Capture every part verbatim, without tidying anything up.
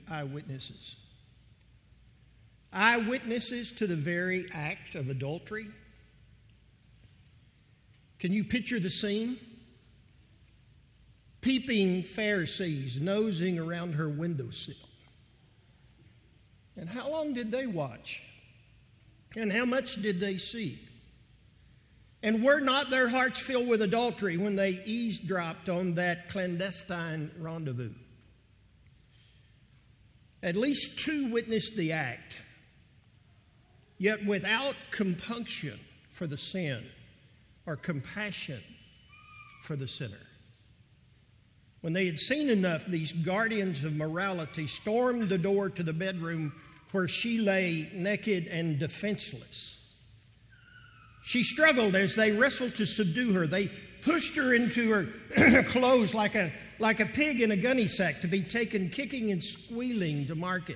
eyewitnesses. Eyewitnesses to the very act of adultery. Can you picture the scene? Peeping Pharisees nosing around her windowsill. And how long did they watch? And how much did they see? And were not their hearts filled with adultery when they eavesdropped on that clandestine rendezvous? At least two witnessed the act, yet without compunction for the sin or compassion for the sinner. When they had seen enough, these guardians of morality stormed the door to the bedroom where she lay naked and defenseless. She struggled as they wrestled to subdue her. They pushed her into her clothes like a, like a pig in a gunny sack to be taken kicking and squealing to market.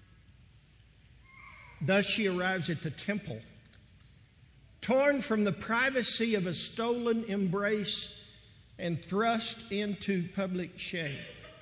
Thus she arrives at the temple, torn from the privacy of a stolen embrace and thrust into public shame.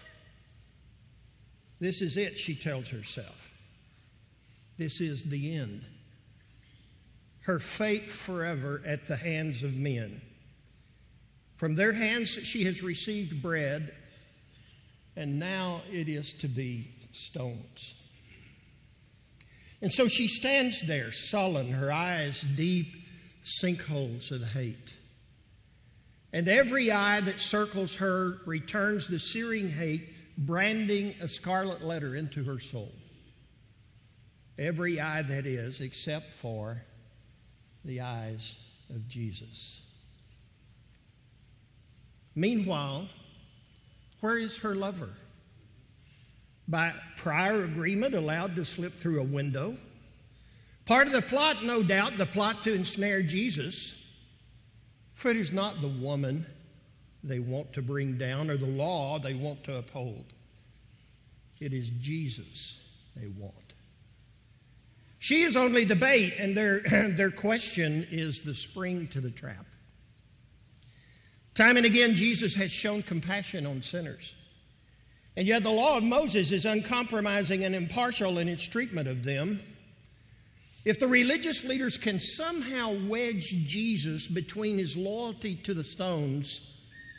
This is it, she tells herself. This is the end. Her fate forever at the hands of men. From their hands she has received bread, and now it is to be stones. And so she stands there, sullen, her eyes deep sinkholes of hate. And every eye that circles her returns the searing hate, branding a scarlet letter into her soul. Every eye, that is, except for the eyes of Jesus. Meanwhile, where is her lover? By prior agreement, allowed to slip through a window. Part of the plot, no doubt, the plot to ensnare Jesus. For it is not the woman they want to bring down or the law they want to uphold. It is Jesus they want. She is only the bait, and their, their question is the spring to the trap. Time and again, Jesus has shown compassion on sinners. And yet the law of Moses is uncompromising and impartial in its treatment of them. If the religious leaders can somehow wedge Jesus between his loyalty to the stones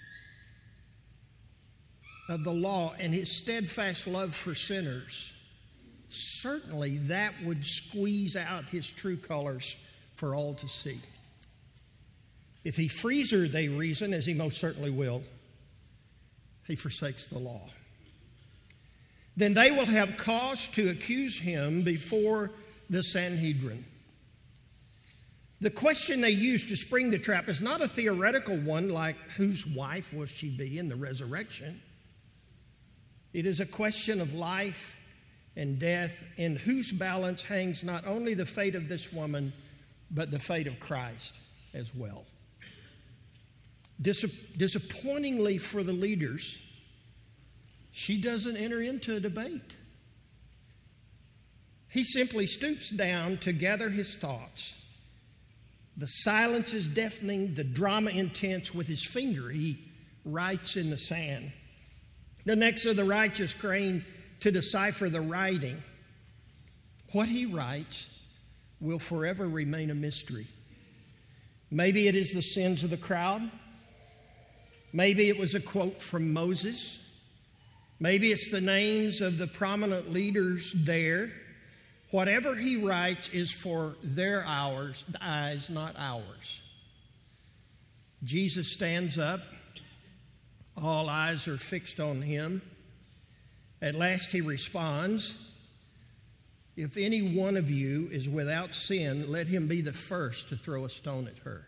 of the law and his steadfast love for sinners, certainly that would squeeze out his true colors for all to see. If he frees her, they reason, as he most certainly will, he forsakes the law. Then they will have cause to accuse him before the Sanhedrin. The question they use to spring the trap is not a theoretical one like whose wife will she be in the resurrection. It is a question of life and death, in whose balance hangs not only the fate of this woman, but the fate of Christ as well. Dis- disappointingly for the leaders, she doesn't enter into a debate. He simply stoops down to gather his thoughts. The silence is deafening, the drama intense. With his finger, he writes in the sand. The necks of the righteous crane to decipher the writing. What he writes will forever remain a mystery. Maybe it is the sins of the crowd. Maybe it was a quote from Moses. Maybe it's the names of the prominent leaders there. Whatever he writes is for their hours, eyes, not ours. Jesus stands up. All eyes are fixed on him. At last he responds, "If any one of you is without sin, let him be the first to throw a stone at her."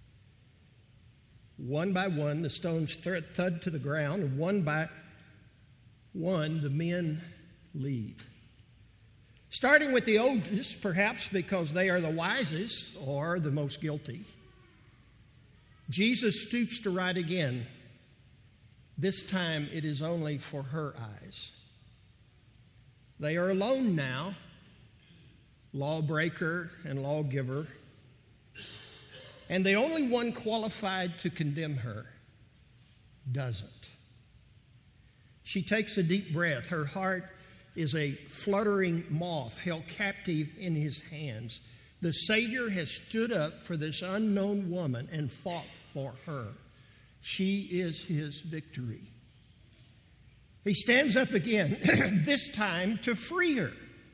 One by one, the stones thud to the ground, and one by one, the men leave. Starting with the oldest, perhaps because they are the wisest or the most guilty, Jesus stoops to write again. This time it is only for her eyes. They are alone now, lawbreaker and lawgiver, and the only one qualified to condemn her doesn't. She takes a deep breath. Her heart is a fluttering moth held captive in his hands. The Savior has stood up for this unknown woman and fought for her. She is his victory. He stands up again, this time to free her.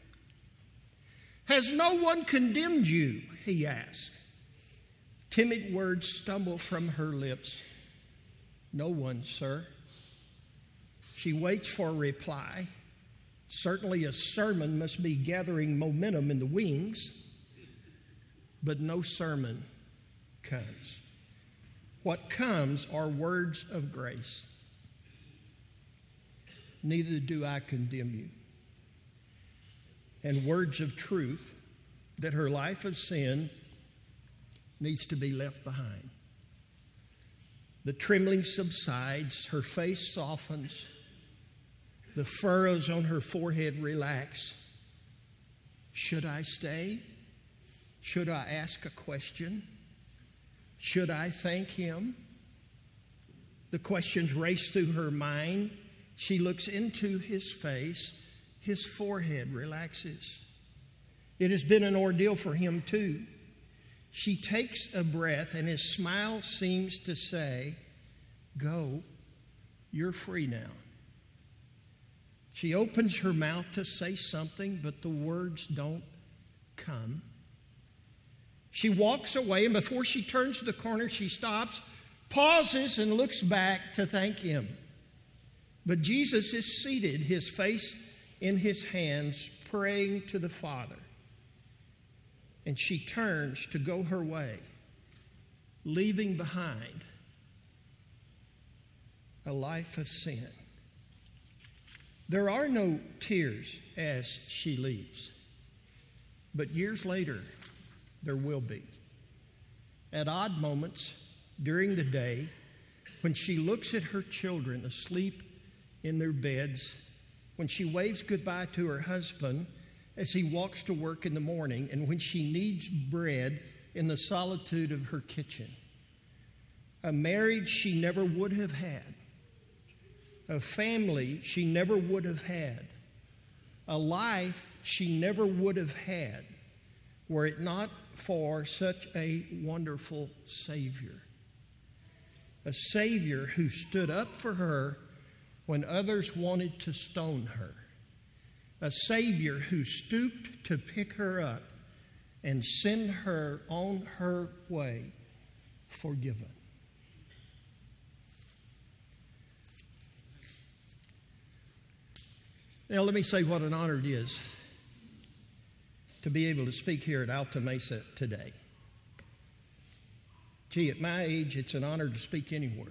Has no one condemned you? He asked. Timid words stumble from her lips. No one, sir. She waits for a reply. Certainly a sermon must be gathering momentum in the wings, but no sermon comes. What comes are words of grace. Neither do I condemn you. And words of truth that her life of sin needs to be left behind. The trembling subsides, her face softens, the furrows on her forehead relax. Should I stay? Should I ask a question? Should I thank him? The questions race through her mind. She looks into his face. His forehead relaxes. It has been an ordeal for him too. She takes a breath, and his smile seems to say, go, you're free now. She opens her mouth to say something, but the words don't come. She walks away, and before she turns to the corner, she stops, pauses, and looks back to thank him. But Jesus is seated, his face in his hands, praying to the Father. And she turns to go her way, leaving behind a life of sin. There are no tears as she leaves, but years later, there will be. At odd moments during the day, when she looks at her children asleep in their beds, when she waves goodbye to her husband as he walks to work in the morning, and when she needs bread in the solitude of her kitchen. A marriage she never would have had. A family she never would have had. A life she never would have had were it not for such a wonderful Savior. A Savior who stood up for her when others wanted to stone her. A Savior who stooped to pick her up and send her on her way forgiven. Now, let me say what an honor it is to be able to speak here at Alta Mesa today. Gee, at my age, it's an honor to speak anywhere.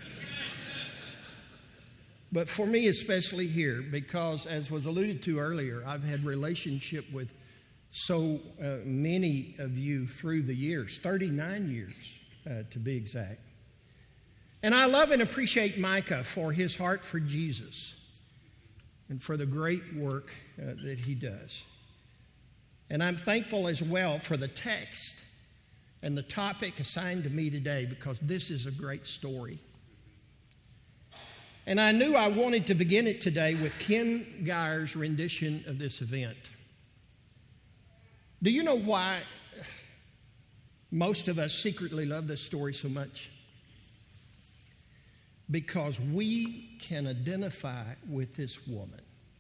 But for me, especially here, because as was alluded to earlier, I've had relationship with so uh, many of you through the years, thirty-nine years uh, to be exact. And I love and appreciate Micah for his heart for Jesus and for the great work uh, that he does. And I'm thankful as well for the text and the topic assigned to me today, because this is a great story. And I knew I wanted to begin it today with Ken Geyer's rendition of this event. Do you know why most of us secretly love this story so much? Because we can identify with this woman.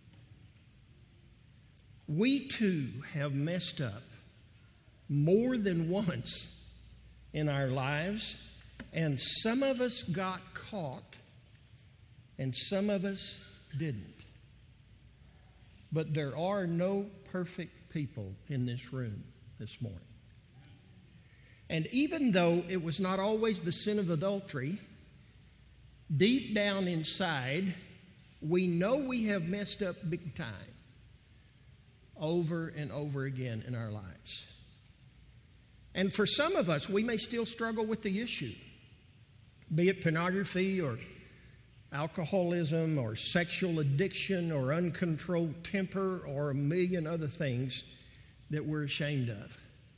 We too have messed up more than once in our lives, and some of us got caught and some of us didn't. But there are no perfect people in this room this morning. And even though it was not always the sin of adultery, deep down inside, we know we have messed up big time over and over again in our lives. And for some of us, we may still struggle with the issue, be it pornography or alcoholism or sexual addiction or uncontrolled temper or a million other things that we're ashamed of.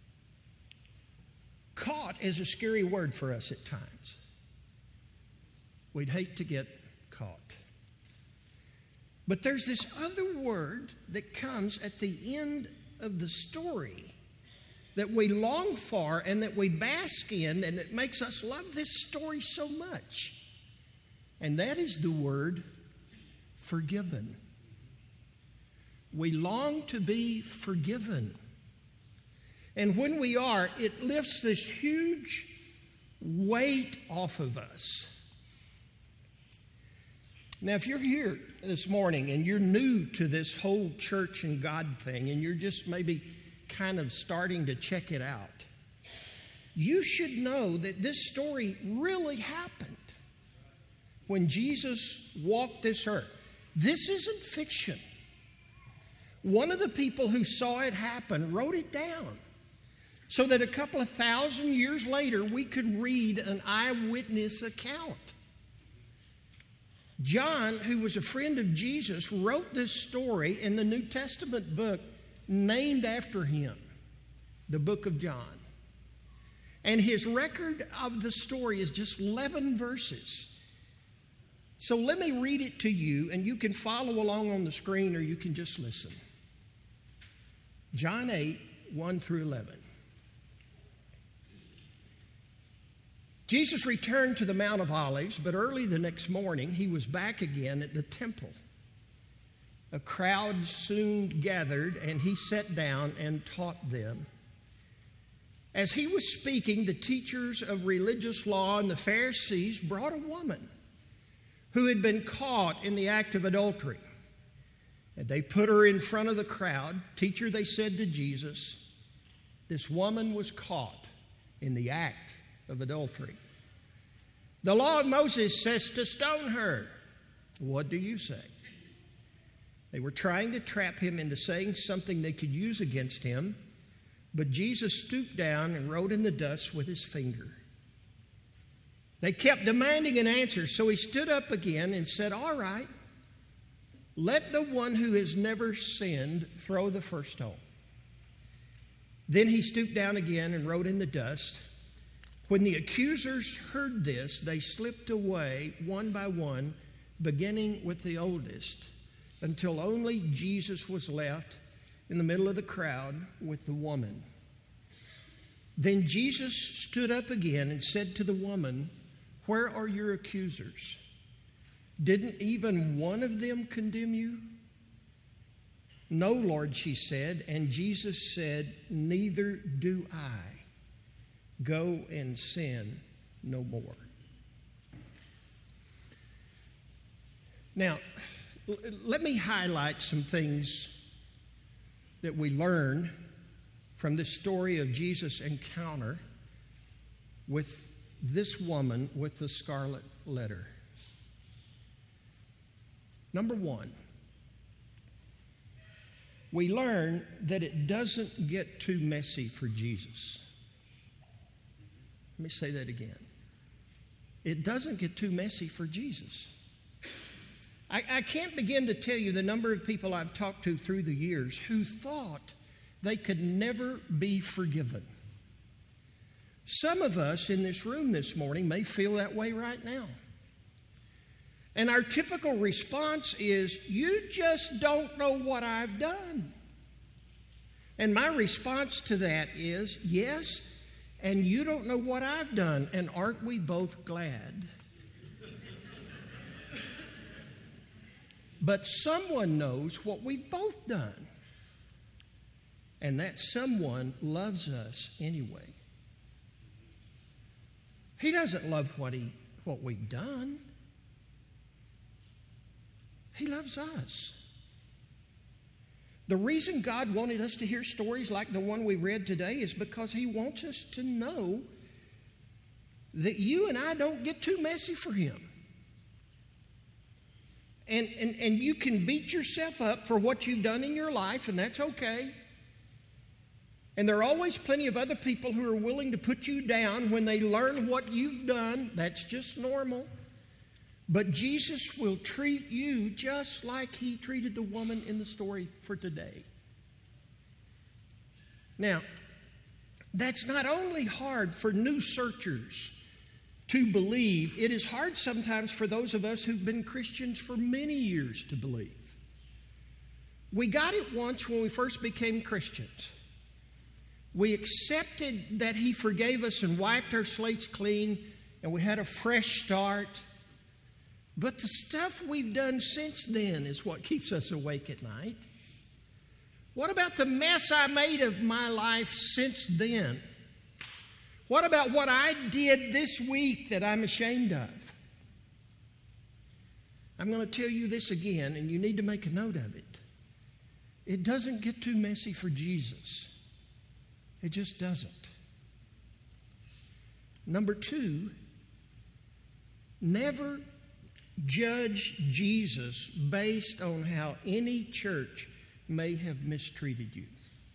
Caught is a scary word for us at times. We'd hate to get caught. But there's this other word that comes at the end of the story that we long for and that we bask in and that makes us love this story so much. And that is the word forgiven. We long to be forgiven. And when we are, it lifts this huge weight off of us. Now, if you're here this morning and you're new to this whole church and God thing, and you're just maybe kind of starting to check it out, you should know that this story really happened when Jesus walked this earth. This isn't fiction. One of the people who saw it happen wrote it down so that a couple of thousand years later we could read an eyewitness account. John, who was a friend of Jesus, wrote this story in the New Testament book named after him, the book of John. And his record of the story is just eleven verses. So let me read it to you, and you can follow along on the screen or you can just listen. John eight, one through eleven. Jesus returned to the Mount of Olives, but early the next morning he was back again at the temple. A crowd soon gathered, and he sat down and taught them. As he was speaking, the teachers of religious law and the Pharisees brought a woman who had been caught in the act of adultery. And they put her in front of the crowd. Teacher, they said to Jesus, this woman was caught in the act of adultery. The law of Moses says to stone her. What do you say? They were trying to trap him into saying something they could use against him, but Jesus stooped down and wrote in the dust with his finger. They kept demanding an answer, so he stood up again and said, all right, let the one who has never sinned throw the first stone. Then he stooped down again and wrote in the dust. When the accusers heard this, they slipped away one by one, beginning with the oldest, until only Jesus was left in the middle of the crowd with the woman. Then Jesus stood up again and said to the woman, where are your accusers? Didn't even one of them condemn you? No, Lord, she said. And Jesus said, neither do I. Go and sin no more. Now, l- let me highlight some things that we learn from this story of Jesus' encounter with this woman with the scarlet letter. Number one, we learn that it doesn't get too messy for Jesus. Let me say that again. It doesn't get too messy for Jesus. I, I can't begin to tell you the number of people I've talked to through the years who thought they could never be forgiven. Some of us in this room this morning may feel that way right now. And our typical response is, you just don't know what I've done. And my response to that is, yes, and you don't know what I've done, and aren't we both glad? But someone knows what we've both done. And that someone loves us anyway. He doesn't love what he what we've done. He loves us. The reason God wanted us to hear stories like the one we read today is because he wants us to know that you and I don't get too messy for him. And, and, and you can beat yourself up for what you've done in your life, and that's okay. And there are always plenty of other people who are willing to put you down when they learn what you've done. That's just normal. But Jesus will treat you just like he treated the woman in the story for today. Now, that's not only hard for new searchers to believe, it is hard sometimes for those of us who've been Christians for many years to believe. We got it once when we first became Christians. We accepted that He forgave us and wiped our slates clean, and we had a fresh start. But the stuff we've done since then is what keeps us awake at night. What about the mess I made of my life since then? What about what I did this week that I'm ashamed of? I'm going to tell you this again, and you need to make a note of it. It doesn't get too messy for Jesus. It just doesn't. Number two, never judge Jesus based on how any church may have mistreated you.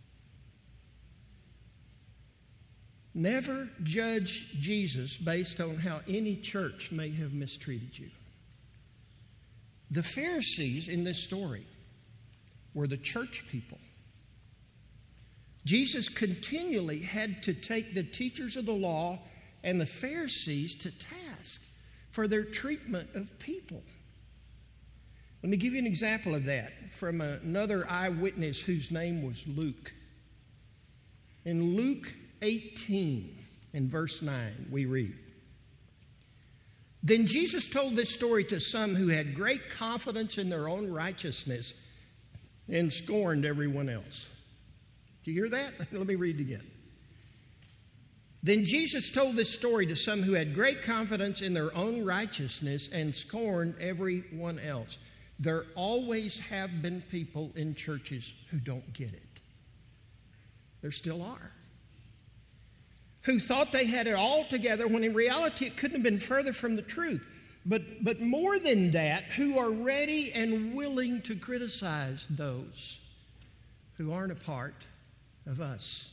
Never judge Jesus based on how any church may have mistreated you. The Pharisees in this story were the church people. Jesus continually had to take the teachers of the law and the Pharisees to task for their treatment of people. Let me give you an example of that from another eyewitness whose name was Luke. In Luke eighteen, in verse nine, we read, "Then Jesus told this story to some who had great confidence in their own righteousness and scorned everyone else." Do you hear that? Let me read it again. "Then Jesus told this story to some who had great confidence in their own righteousness and scorned everyone else." There always have been people in churches who don't get it. There still are. Who thought they had it all together when in reality it couldn't have been further from the truth. But, but more than that, who are ready and willing to criticize those who aren't a part of us.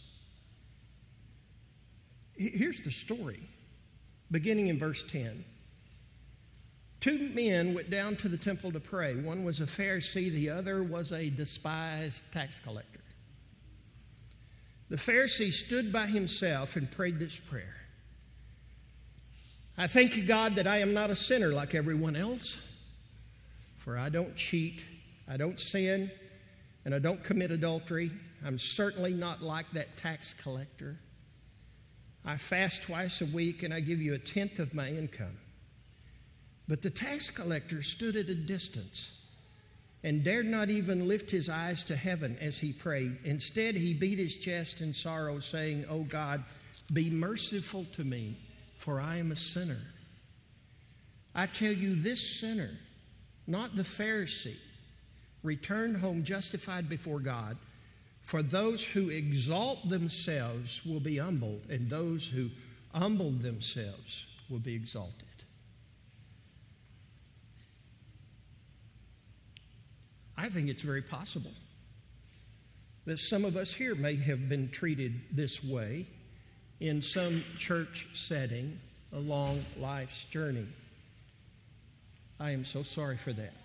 Here's the story, beginning in verse ten. Two men went down to the temple to pray. One was a Pharisee, the other was a despised tax collector. The Pharisee stood by himself and prayed this prayer: "I thank you, God, that I am not a sinner like everyone else, for I don't cheat, I don't sin, and I don't commit adultery. I'm certainly not like that tax collector. I fast twice a week and I give you a tenth of my income." But the tax collector stood at a distance and dared not even lift his eyes to heaven as he prayed. Instead, he beat his chest in sorrow, saying, "Oh God, be merciful to me, for I am a sinner." I tell you, this sinner, not the Pharisee, returned home justified before God. For those who exalt themselves will be humbled, and those who humble themselves will be exalted. I think it's very possible that some of us here may have been treated this way in some church setting along life's journey. I am so sorry for that.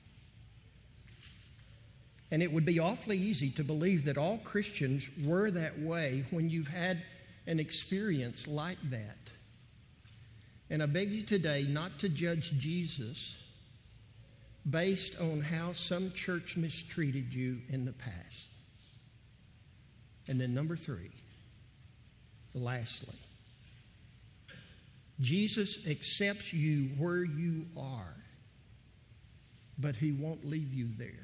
And it would be awfully easy to believe that all Christians were that way when you've had an experience like that. And I beg you today not to judge Jesus based on how some church mistreated you in the past. And then number three, lastly, Jesus accepts you where you are, but He won't leave you there.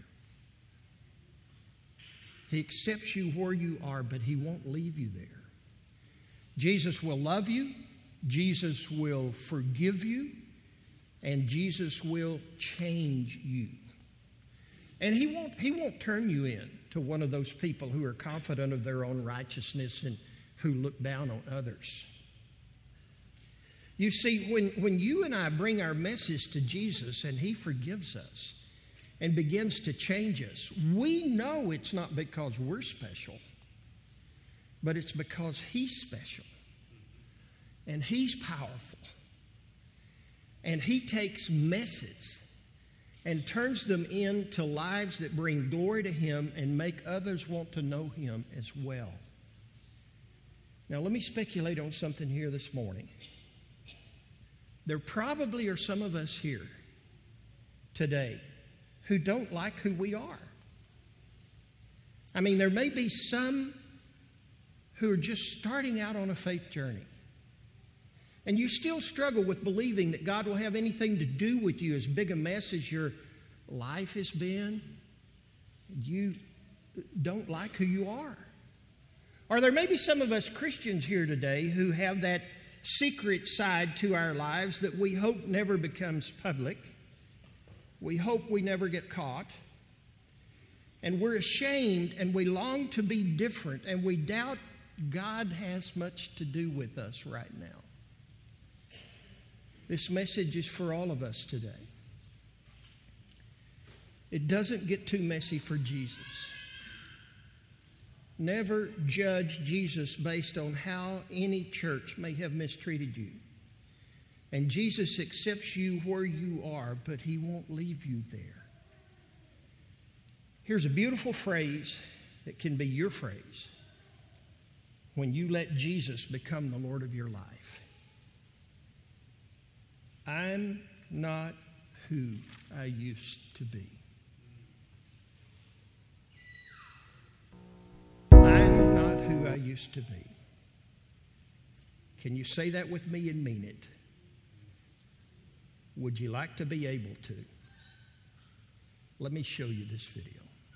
He accepts you where you are, but He won't leave you there. Jesus will love you, Jesus will forgive you, and Jesus will change you. And He won't, He won't turn you in to one of those people who are confident of their own righteousness and who look down on others. You see, when, when you and I bring our message to Jesus and He forgives us and begins to change us, we know it's not because we're special, but it's because He's special and He's powerful. And He takes messes and turns them into lives that bring glory to Him and make others want to know Him as well. Now, let me speculate on something here this morning. There probably are some of us here today who don't like who we are. I mean, there may be some who are just starting out on a faith journey. And you still struggle with believing that God will have anything to do with you, as big a mess as your life has been. You don't like who you are. Or there may be some of us Christians here today who have that secret side to our lives that we hope never becomes public. We hope we never get caught. And we're ashamed and we long to be different, and we doubt God has much to do with us right now. This message is for all of us today. It doesn't get too messy for Jesus. Never judge Jesus based on how any church may have mistreated you. And Jesus accepts you where you are, but He won't leave you there. Here's a beautiful phrase that can be your phrase when you let Jesus become the Lord of your life. I'm not who I used to be. I'm not who I used to be. Can you say that with me and mean it? Would you like to be able to? Let me show you this video.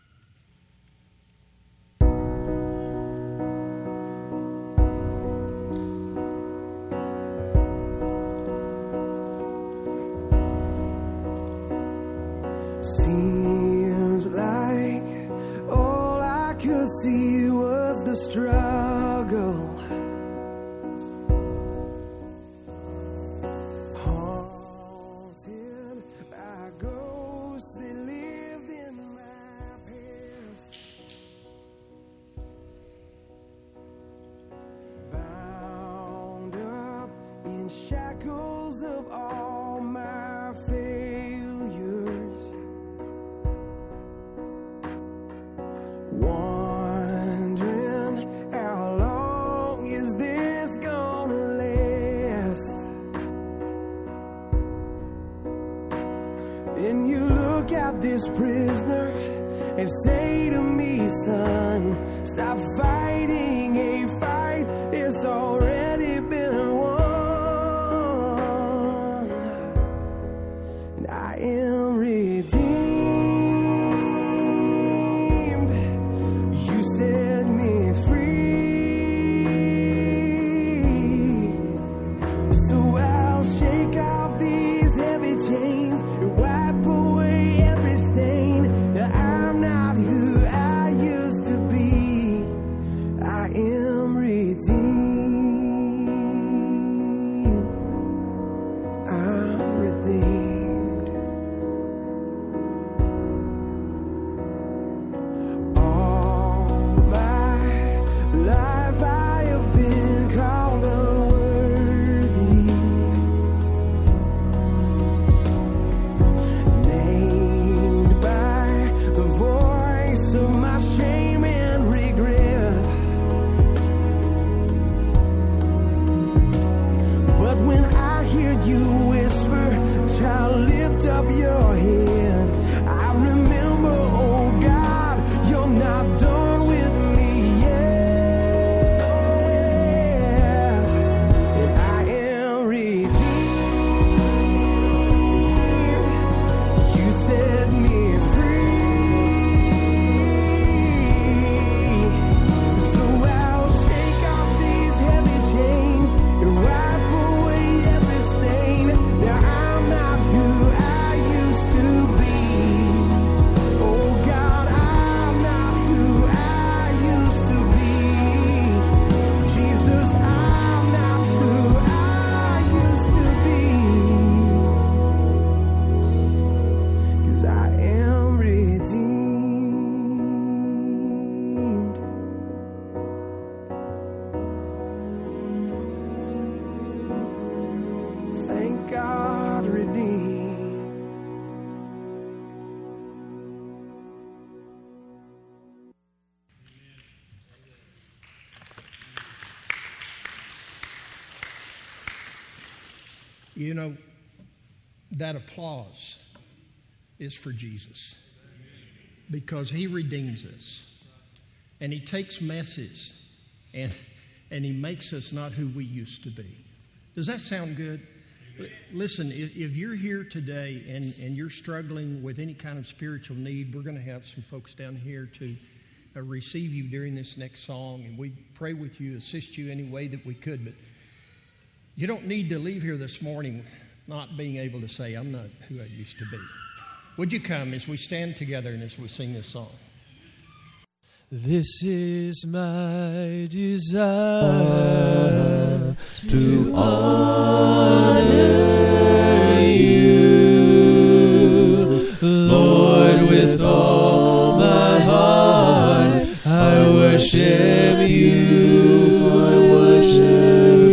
Seems like all I could see was the struggle. Haunted by ghosts that lived in my past. Bound up in shackles of all my failures. Wondering how long is this gonna last? And you look at this prisoner and say to me, son, stop fighting a fight it's already been won. And I am redeemed. Set me free, so I'll shake off these heavy chains and wipe away every stain. Now I'm not who I used to be. I am redeemed. I'm redeemed. Life I have been called unworthy, named by the voice of my shame and regret. But when I hear you whisper, child, lift up your head, I remember, oh God, you're not done with me yet. Set me free, so I'll shake off these heavy chains and wipe away every stain. Now I'm not who I used to be. Oh God, I'm not who I used to be. Jesus, I'm not who I used to be. I am redeemed. Thank God, redeemed. You know, that applause is for Jesus, because He redeems us. and He takes messes and, and He makes us not who we used to be. Does that sound good? Listen, if, if you're here today and, and you're struggling with any kind of spiritual need, we're going to have some folks down here to uh, receive you during this next song, and we pray with you, assist you any way that we could. But you don't need to leave here this morning not being able to say, I'm not who I used to be. Would you come as we stand together and as we sing this song? This is my desire to honor you, Lord, with all my heart. I worship you, I worship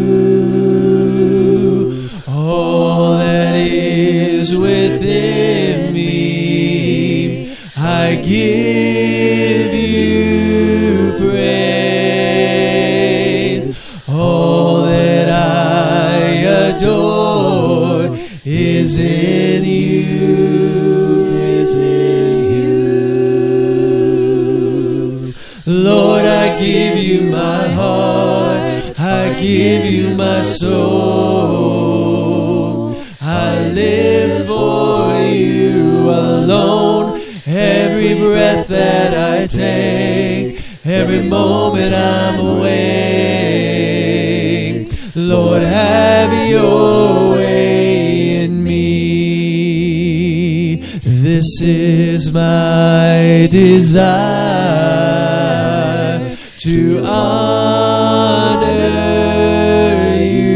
you. All that is within me, I give you praise. All that I adore is in you, is in you. Lord, I give you my heart, I give you my soul. I live for you alone. Every breath that I take, every moment I'm awake, Lord, have your way in me. This is my desire to honor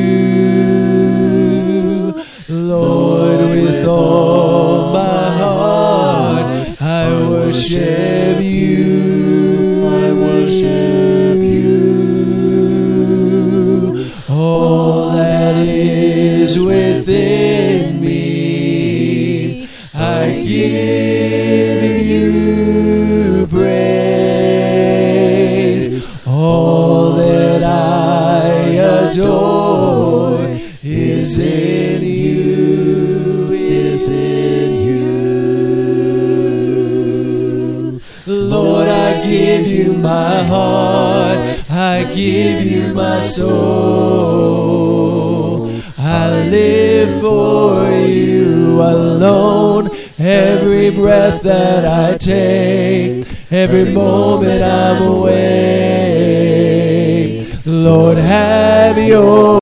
you, Lord, with all my heart. I worship you, I worship you. All that is within me, I give you praise. All that I adore is in you, is in you. Lord, I give you my heart, I give you my soul. I live for you alone. Every breath that I take, every moment I'm awake, Lord, have your